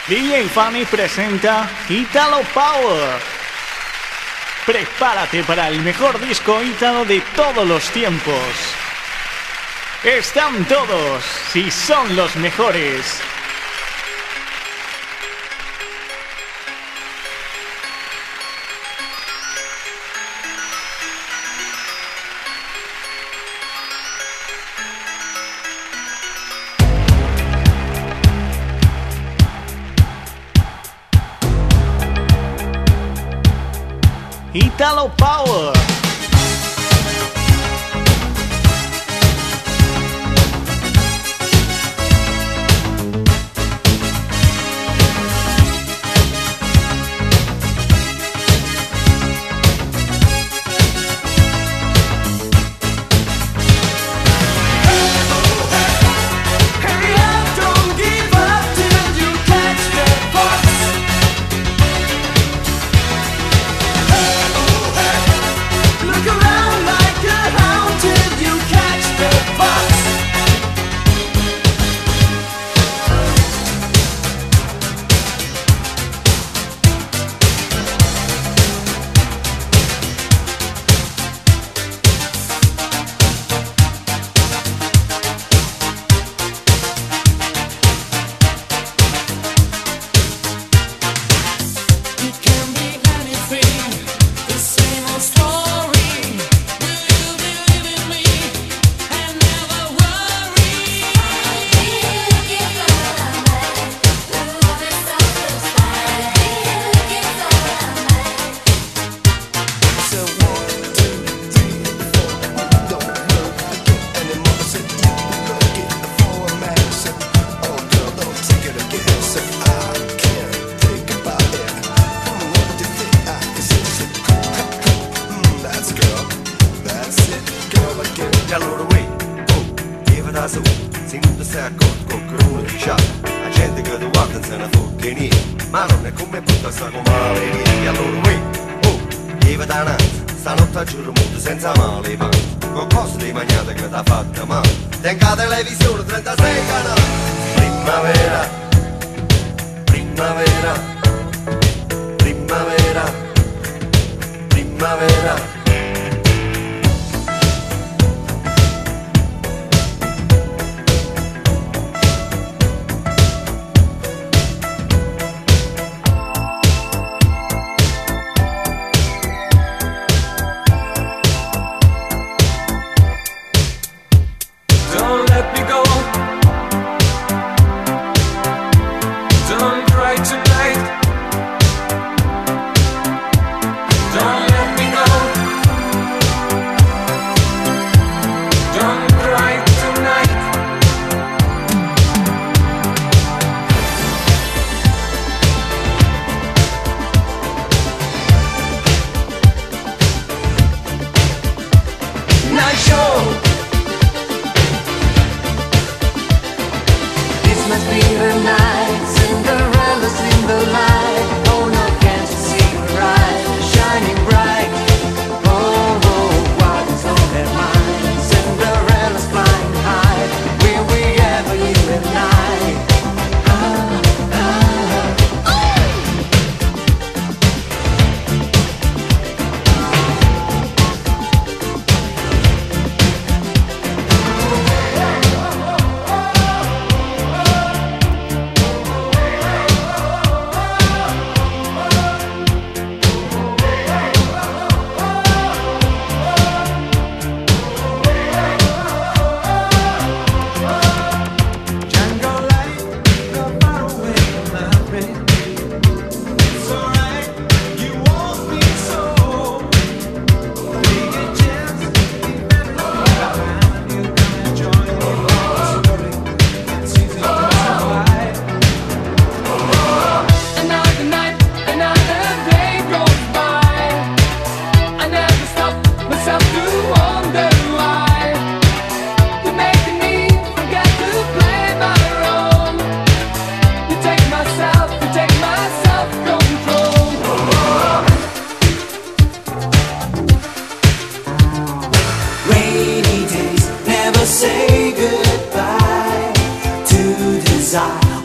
DJ Fanny presenta Italo Power. Prepárate para el mejor disco ítalo de todos los tiempos. Están todos, si son los mejores. Italo Power.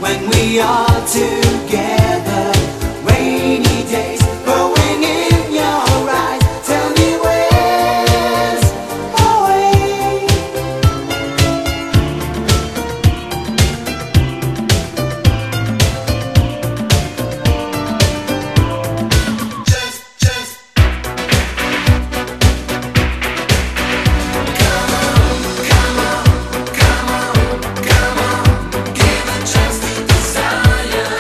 when we are together. Rainy days growing in your eyes. Tell me where's away. Just come on, come on, come on, come on. Give a chance to desire.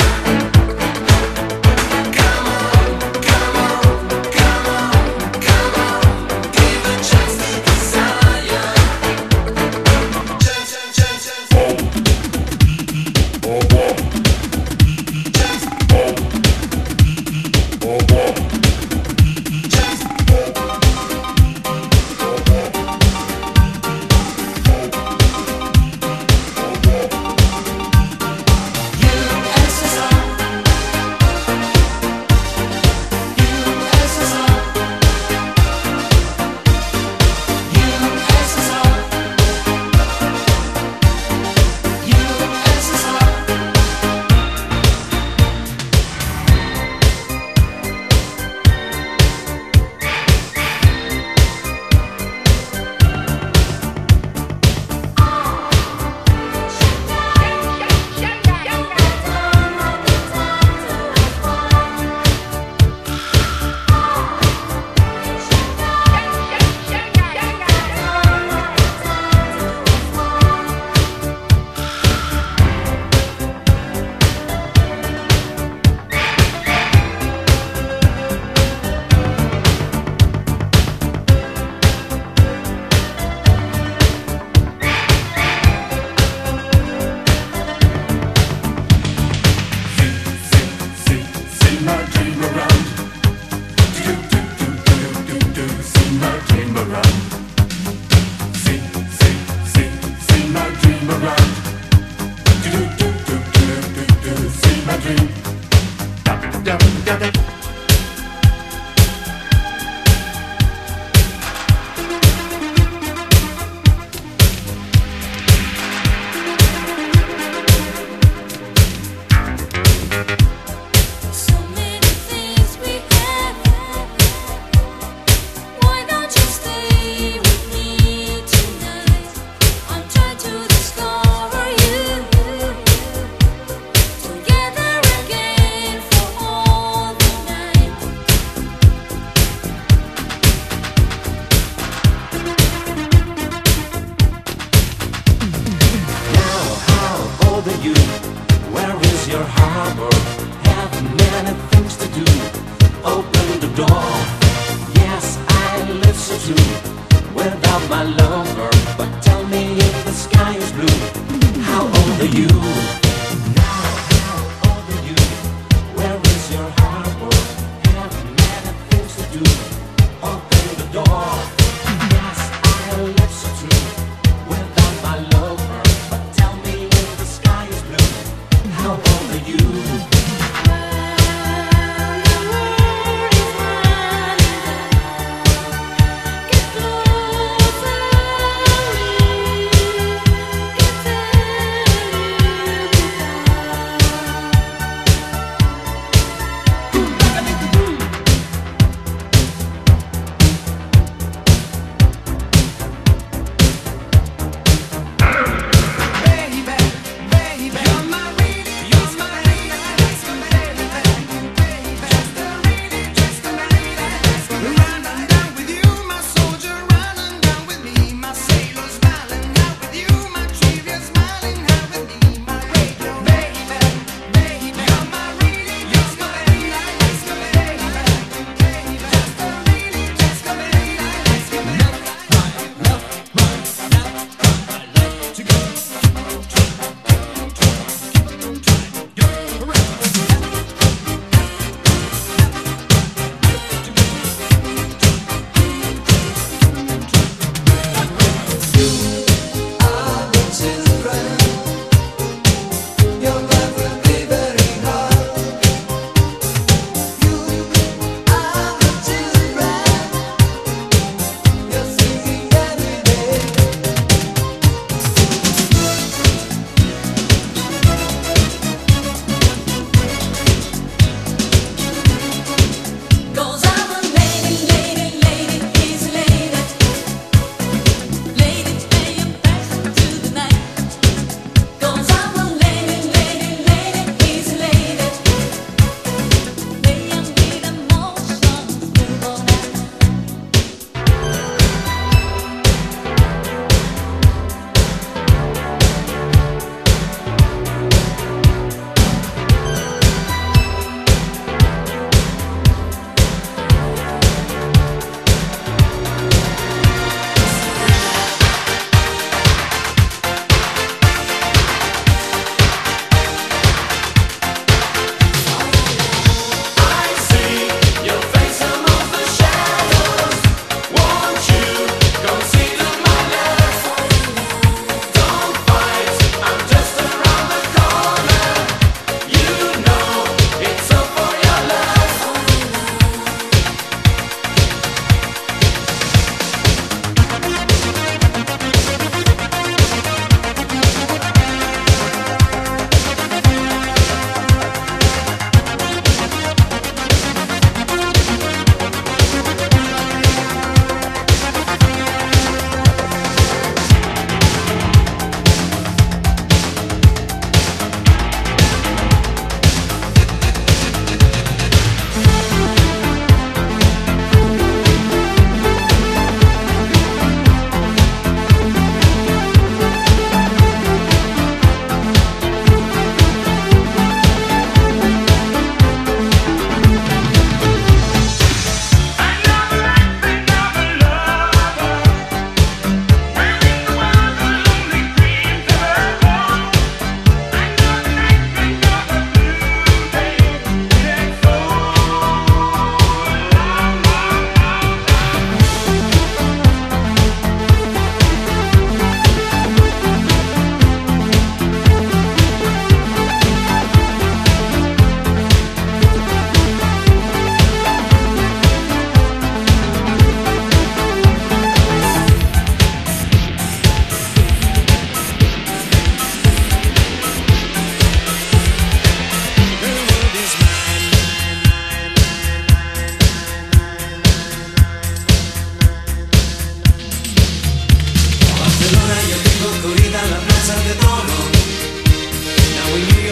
Come on, come on, come on, come on. Give a chance to desire. So many things we have. Why don't you stay with me tonight? I'm trying to discover you. Together again for all the night. Now, how old are you? Where is your harbor? Have many things to do. Open the door. Yes, I live so true without my lover. But tell me if the sky is blue. How old are you? Now, how old are you? Where is your harbor? Have many things to do. Open the door. Yes, I live so true without my lover. But tell me if the sky is blue. How old are you?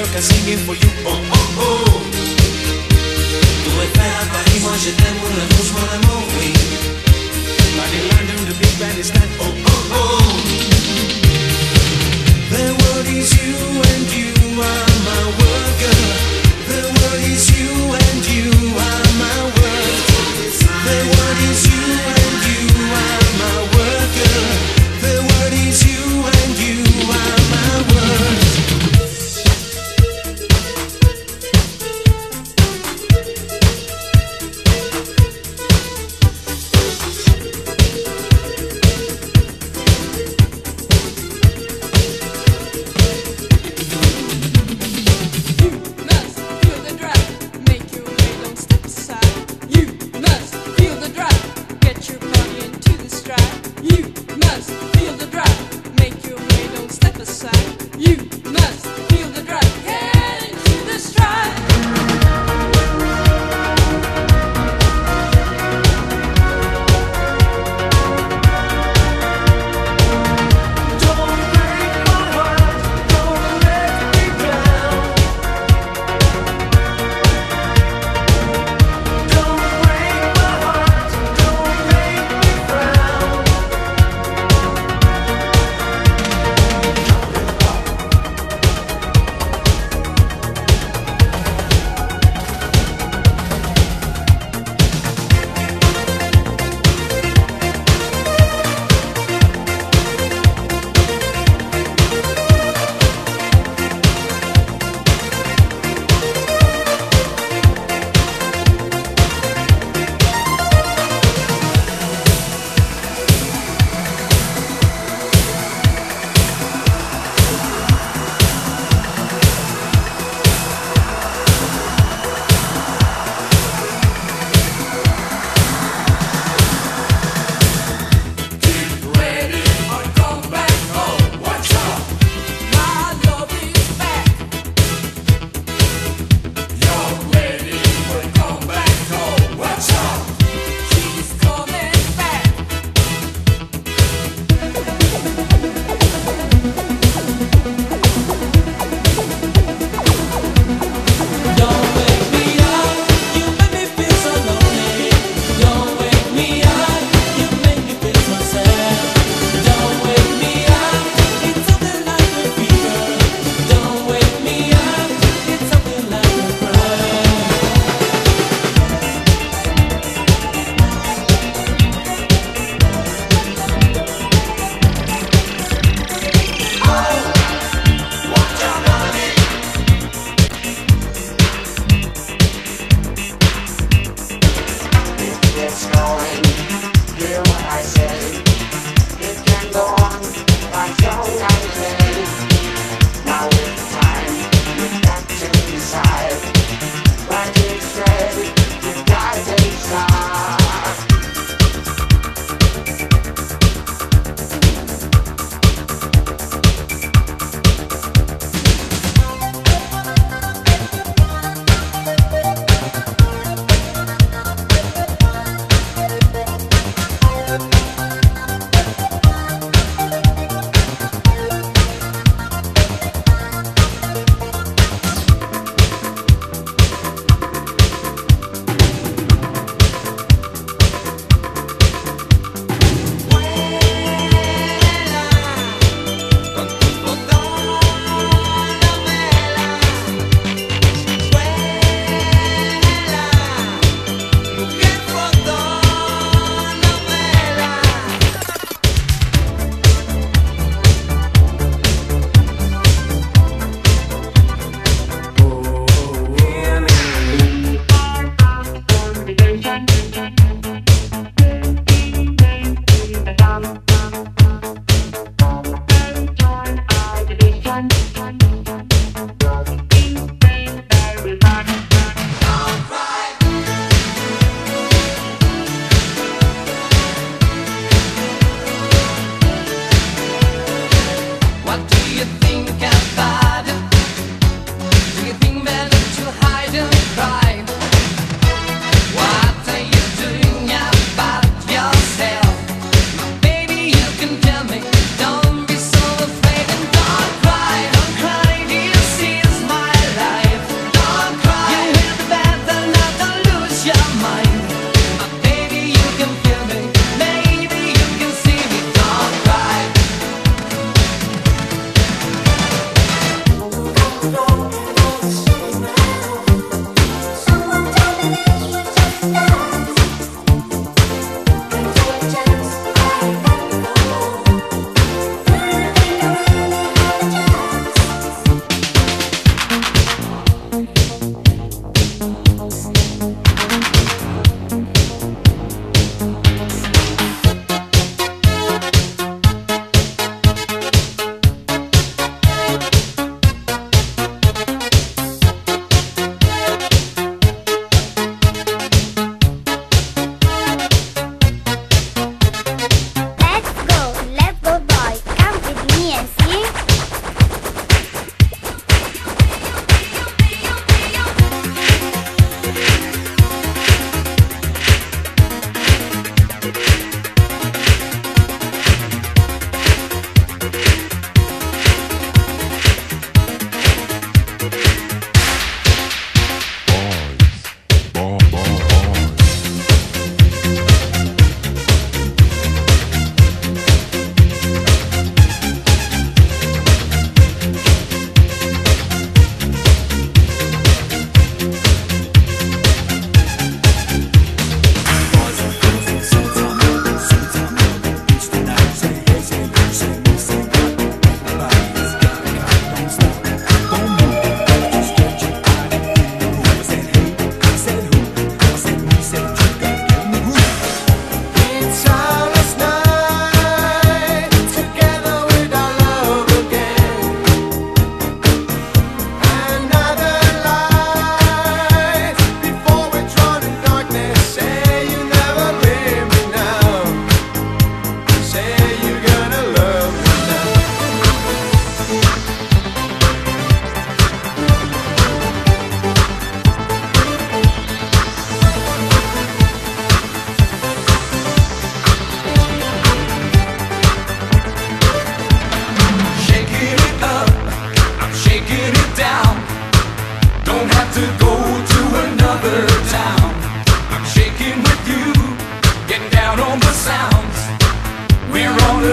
York are singing for you. Oh, oh, oh. Tu es fait à Paris, moi je t'aime, mon amour, oui. But in London the big band is like, oh, oh, oh. The world is you and you are my world, girl. The world is you and you are my world. The world is you and you are my world, girl. The world is you and you are my world.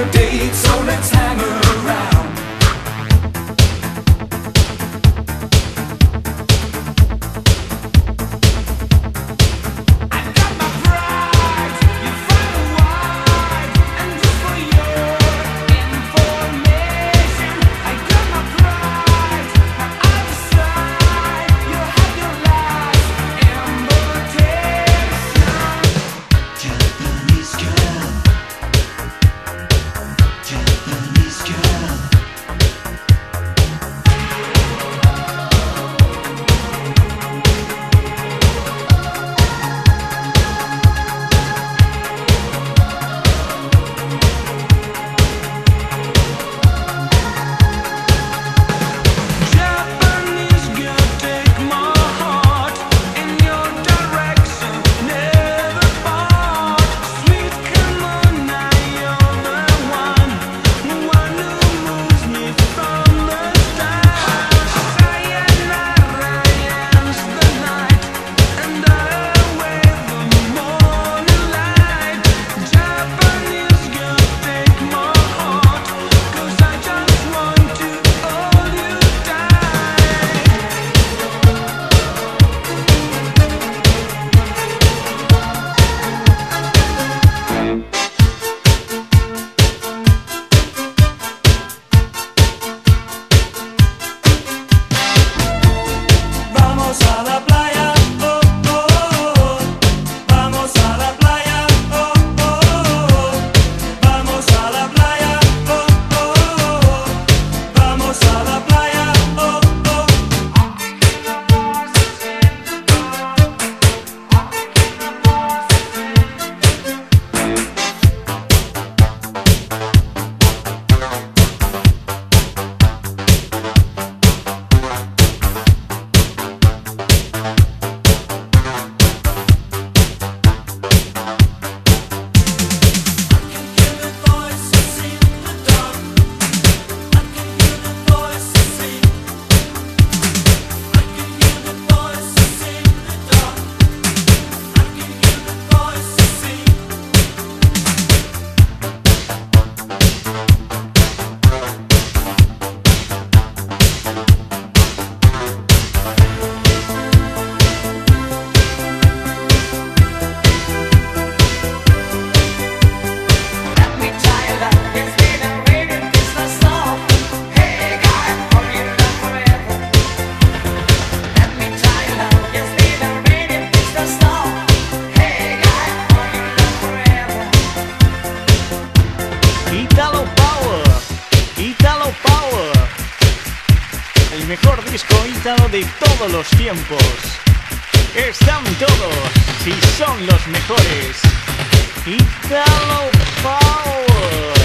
date, so let's hang around. I got my pride, you find a wide, and just for your information, I got my pride, now outside, you have your last invitation. Japanese girl, Japanese girl. Japanese girl, take my heart in your direction, never part. Sweet, come on now, you're the one who moves me from the start. Sayonara ends the night, and away the morning light. Japanese girl, take my heart, 'cause I just want to hold you tight. Vamos a la playa, oh, oh, oh. Vamos a la playa, oh, oh, oh. Vamos a la playa, oh, oh, oh. Vamos a la playa, oh, oh. Let me tell you that it's been a raining business now. Hey guy, are you love forever? Let me tell you that it's been a raining business now. Hey guy, are you love forever? Italo Power, Italo Power, el mejor disco ítalo de todos los tiempos. Están todos, si son los mejores. Italo Power.